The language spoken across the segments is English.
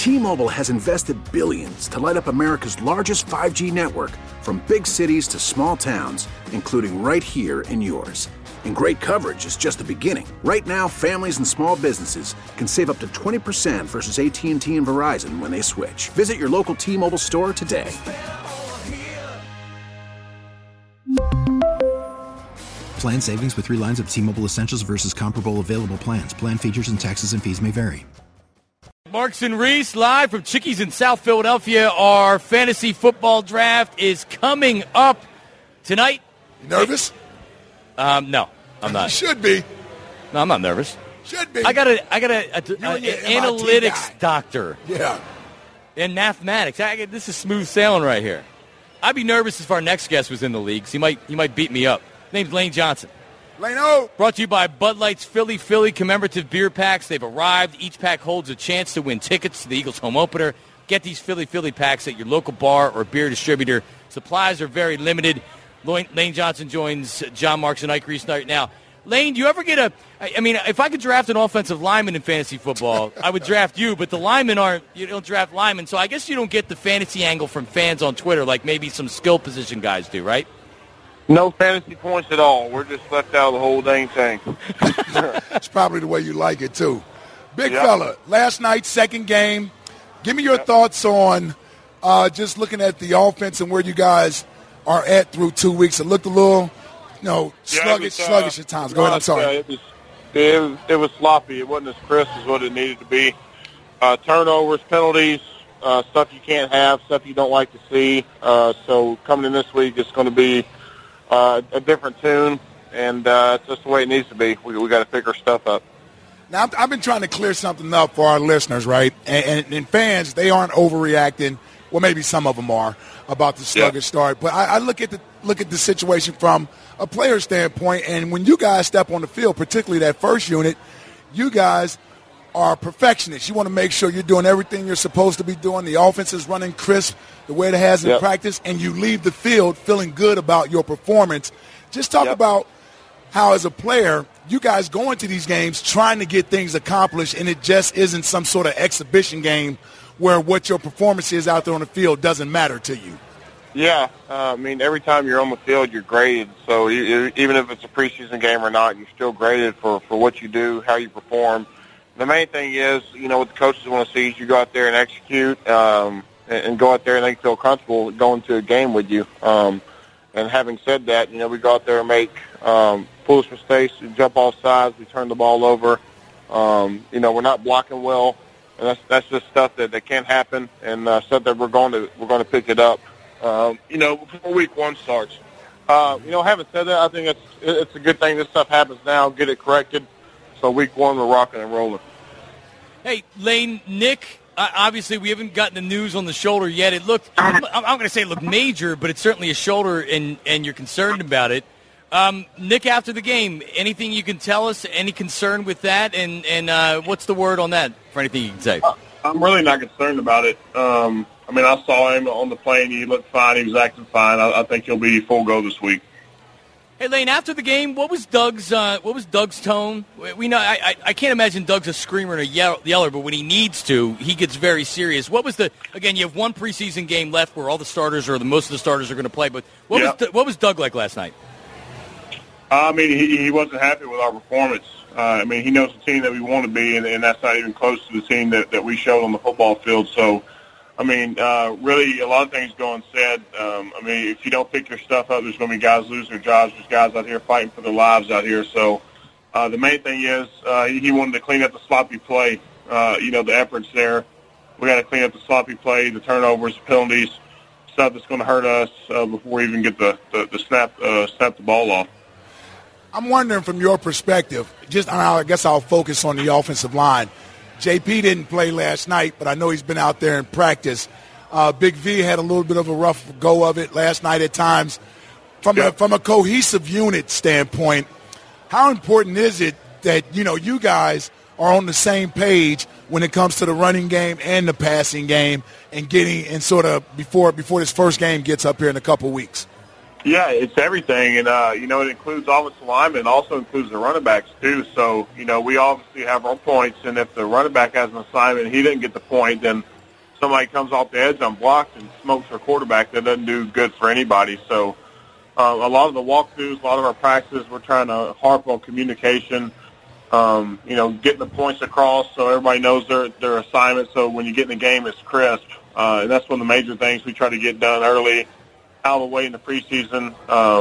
T-Mobile has invested billions to light up America's largest 5G network, from big cities to small towns, including right here in yours. And great coverage is just the beginning. Right now, families and small businesses can save up to 20% versus AT&T and Verizon when they switch. Visit your local T-Mobile store today. Plan savings with 3 lines of T-Mobile Essentials versus comparable available plans. Plan features and taxes and fees may vary. Marks and Reese live from Chickies in South Philadelphia. Our fantasy football draft is coming up tonight. You nervous? No, I'm not. You should be. No, I'm not nervous. Should be. I got an analytics doctor. Yeah. And mathematics. This is smooth sailing right here. I'd be nervous if our next guest was in the league. He might beat me up. His name's Lane Johnson. Lane-O. Brought to you by Bud Light's Philly commemorative beer packs. They've arrived. Each pack holds a chance to win tickets to the Eagles home opener. Get these Philly packs at your local bar or beer distributor. Supplies are very limited. Lane Johnson joins John Marks and Ike Reese right now. Lane, do you ever get if I could draft an offensive lineman in fantasy football, I would draft you, but the linemen you don't draft linemen, so I guess you don't get the fantasy angle from fans on Twitter like maybe some skill position guys do, right? No fantasy points at all. We're just left out of the whole dang thing. It's probably the way you like it, too. Big fella, last night, second game. Give me your thoughts on just looking at the offense and where you guys are at through 2 weeks. It looked a little, sluggish at times. Go ahead, I'm sorry. It was sloppy. It wasn't as crisp as what it needed to be. Turnovers, penalties, stuff you can't have, stuff you don't like to see. So coming in this week, it's going to be a different tune, and it's just the way it needs to be. We got to pick our stuff up. Now, I've been trying to clear something up for our listeners, right? And fans, they aren't overreacting. Well, maybe some of them are about the sluggish start. But I look at the situation from a player standpoint, and when you guys step on the field, particularly that first unit, you guys are perfectionists. You want to make sure you're doing everything you're supposed to be doing. The offense is running crisp the way it has in practice, and you leave the field feeling good about your performance. Just talk about how, as a player, you guys go into these games trying to get things accomplished, and it just isn't some sort of exhibition game where what your performance is out there on the field doesn't matter to you. Yeah, every time you're on the field, you're graded. So even if it's a preseason game or not, you're still graded for what you do, how you perform. The main thing is, what the coaches want to see is you go out there and execute and go out there and they feel comfortable going to a game with you. And having said that, we go out there and make foolish mistakes, we jump off sides, we turn the ball over. We're not blocking well, and that's just stuff that can happen, and stuff that we're going to pick it up. Before week one starts. Having said that, I think it's a good thing this stuff happens now. Get it corrected. So week one, we're rocking and rolling. Hey, Lane, Nick, obviously we haven't gotten the news on the shoulder yet. It looked, I'm going to say it looked major, but it's certainly a shoulder, and you're concerned about it. Nick, after the game, anything you can tell us? Any concern with that? And what's the word on that for anything you can say? I'm really not concerned about it. I saw him on the plane. He looked fine. He was acting fine. I think he'll be full go this week. Hey, Lane, after the game, what was Doug's tone? We know I can't imagine Doug's a screamer and a yeller, but when he needs to, he gets very serious. What was again, you have one preseason game left where all the starters or most of the starters are going to play, but what was Doug like last night? He wasn't happy with our performance. He knows the team that we want to be, and that's not even close to the team that we showed on the football field. So, really a lot of things go unsaid. If you don't pick your stuff up, there's going to be guys losing their jobs. There's guys out here fighting for their lives out here. So the main thing is he wanted to clean up the sloppy play, the efforts there. We got to clean up the sloppy play, the turnovers, the penalties, stuff that's going to hurt us before we even get the snap the ball off. I'm wondering from your perspective, I guess I'll focus on the offensive line. JP didn't play last night, but I know he's been out there in practice. Big V had a little bit of a rough go of it last night at times. From a cohesive unit standpoint, how important is it that, you guys are on the same page when it comes to the running game and the passing game and before this first game gets up here in a couple weeks? Yeah, it's everything, and it includes offensive linemen, and also includes the running backs too. So we obviously have our points, and if the running back has an assignment and he didn't get the point, then somebody comes off the edge unblocked and smokes our quarterback, that doesn't do good for anybody. So a lot of the walkthroughs, a lot of our practices, we're trying to harp on communication, getting the points across so everybody knows their assignment. So when you get in the game, it's crisp. And that's one of the major things we try to get done early, out of the way in the preseason.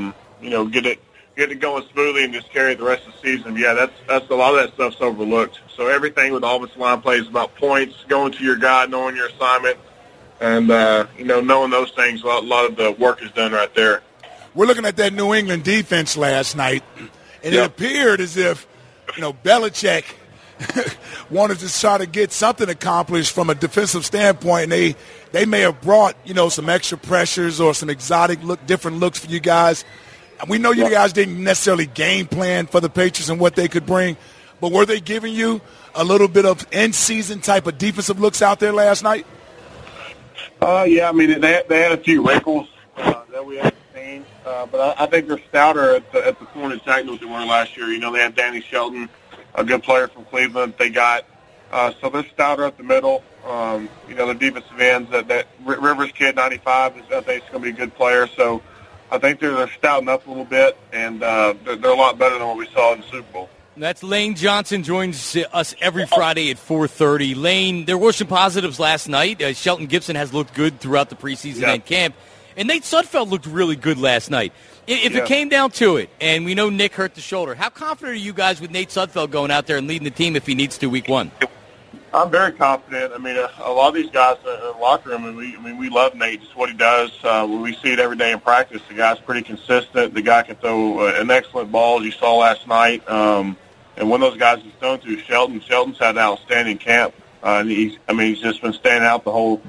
Get it going smoothly and just carry it the rest of the season. Yeah, that's a lot of that stuff's overlooked. So everything with the offensive line play is about points, going to your guy, knowing your assignment, and knowing those things. A lot of the work is done right there. We're looking at that New England defense last night, and It appeared as if Belichick wanted to try to get something accomplished from a defensive standpoint. And they may have brought some extra pressures or some exotic different looks for you guys. We know you guys didn't necessarily game plan for the Patriots and what they could bring, but were they giving you a little bit of in-season type of defensive looks out there last night? Yeah, I mean, they had a few wrinkles that we haven't seen, but I think they're stouter at the point of tackle than they were last year. They had Danny Shelton, a good player from Cleveland they got. So they're stouter at the middle. The defensive ends, that Rivers kid, 95, I think is going to be a good player. So I think they're stouting up a little bit, and they're a lot better than what we saw in the Super Bowl. That's Lane Johnson, joins us every Friday at 4:30. Lane, there were some positives last night. Shelton Gibson has looked good throughout the preseason and camp, and Nate Sudfeld looked really good last night. If it came down to it, and we know Nick hurt the shoulder, how confident are you guys with Nate Sudfeld going out there and leading the team if he needs to week one? I'm very confident. I mean, a lot of these guys in the locker room, we love Nate, just what he does. We see it every day in practice. The guy's pretty consistent. The guy can throw an excellent ball, as you saw last night. And one of those guys he's thrown to, Shelton's had an outstanding camp. And he's just been standing out the whole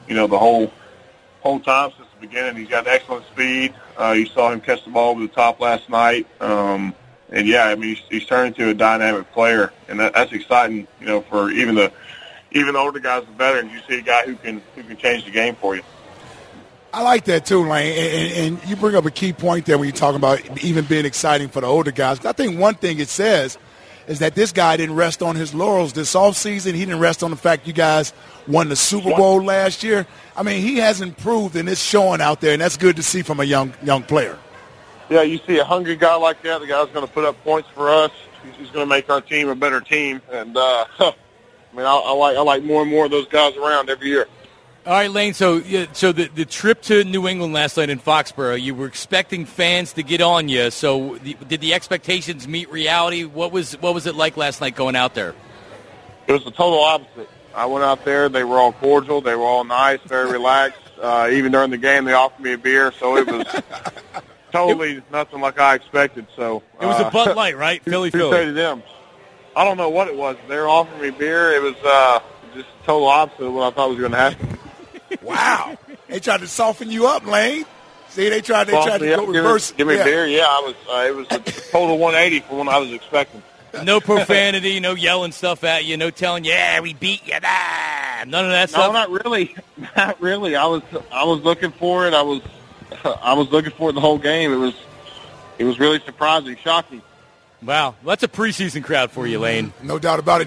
time since the beginning. He's got excellent speed. You saw him catch the ball over the top last night. He's turned into a dynamic player, and that's exciting. For even the older guys and veterans, you see a guy who can change the game for you. I like that too, Lane. And you bring up a key point there when you're talking about even being exciting for the older guys. I think one thing it says is that this guy didn't rest on his laurels this offseason. He didn't rest on the fact you guys won the Super Bowl last year. I mean, he has improved, and it's showing out there, and that's good to see from a young player. Yeah, you see a hungry guy like that, the guy's going to put up points for us. He's going to make our team a better team. And, I like more and more of those guys around every year. All right, Lane, so the trip to New England last night in Foxborough, you were expecting fans to get on you. So did the expectations meet reality? What was it like last night going out there? It was the total opposite. I went out there. They were all cordial. They were all nice, very relaxed. Even during the game, they offered me a beer. So it was totally nothing like I expected. So it was a Bud Light, right? Philly. To them. I don't know what it was. They were offering me beer. It was just total opposite of what I thought was going to happen. Wow. They tried to soften you up, Lane. See, they tried to go reverse. Give me beer. Yeah, it was a total 180 from what I was expecting. No profanity, no yelling stuff at you, no telling you, yeah, we beat you. None of that stuff. No, not really. Not really. I was looking for it. I was looking for it the whole game. It was really surprising, shocking. Wow, that's a preseason crowd for you, Lane. No doubt about it.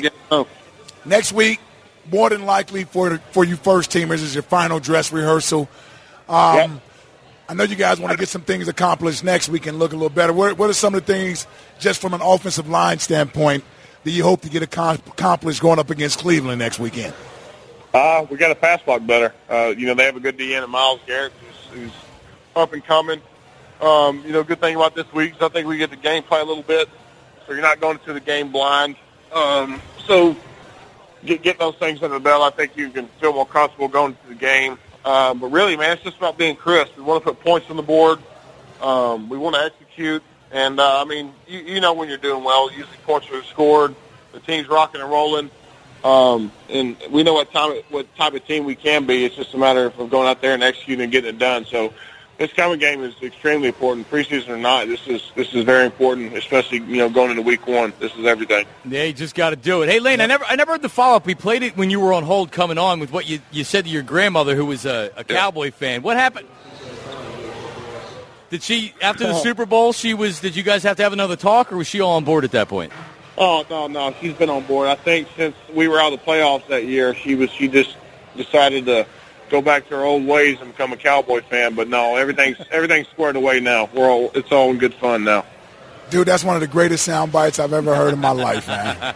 Next week, more than likely for you first teamers is your final dress rehearsal. I know you guys want to get some things accomplished next week and look a little better. What are some of the things, just from an offensive line standpoint, that you hope to get accomplished going up against Cleveland next weekend? We got to pass block better. They have a good DN in Myles Garrett who's up and coming. Good thing about this week is I think we get the game play a little bit, so you're not going into the game blind. So get those things under the belt. I think you can feel more comfortable going into the game. But really, man, it's just about being crisp. We want to put points on the board. We want to execute. And, you know when you're doing well, usually points are scored. The team's rocking and rolling. And we know what type of team we can be. It's just a matter of going out there and executing and getting it done. So this kind of game is extremely important, preseason or not. This is very important, especially going into week one. This is everything. Yeah, you just got to do it. Hey, Lane, I never heard the follow up. We played it when you were on hold coming on with what you said to your grandmother, who was a Cowboy fan. What happened? Did she after the Super Bowl? Did you guys have to have another talk, or was she all on board at that point? Oh no, she's been on board. I think since we were out of the playoffs that year, she decided to go back to our old ways and become a Cowboy fan. But no, everything's squared away now. It's all in good fun now. Dude, that's one of the greatest sound bites I've ever heard in my life, man.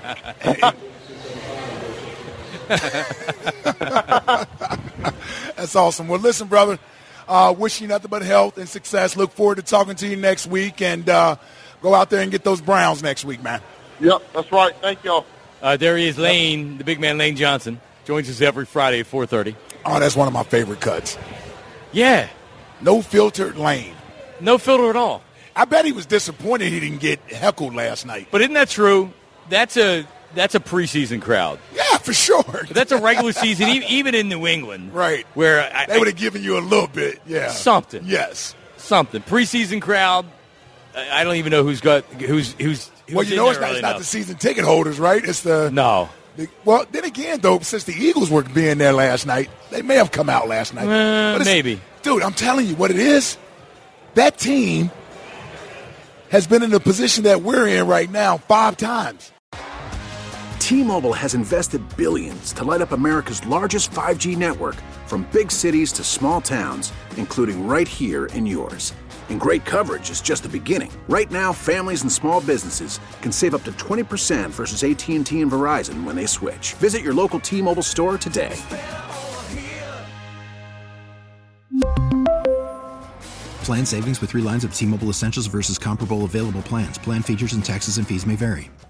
That's awesome. Well, listen, brother, wish you nothing but health and success. Look forward to talking to you next week, and go out there and get those Browns next week, man. Yep, that's right. Thank y'all. There he is, Lane, the big man, Lane Johnson, joins us every Friday at 4:30. Oh, that's one of my favorite cuts. Yeah. No filtered Lane. No filter at all. I bet he was disappointed he didn't get heckled last night. But isn't that true? That's a preseason crowd. Yeah, for sure. But that's a regular season, even in New England. Right. Where they would have given you a little bit, yeah. Something. Yes. Something. Preseason crowd, I don't even know who's well, you know it's not the season ticket holders, right? It's the... No. Well, then again, though, since the Eagles were being there last night, they may have come out last night. Maybe. Dude, I'm telling you what it is. That team has been in the position that we're in right now 5 times. T-Mobile has invested billions to light up America's largest 5G network, from big cities to small towns, including right here in yours. And great coverage is just the beginning. Right now, families and small businesses can save up to 20% versus AT&T and Verizon when they switch. Visit your local T-Mobile store today. Plan savings with 3 lines of T-Mobile Essentials versus comparable available plans. Plan features and taxes and fees may vary.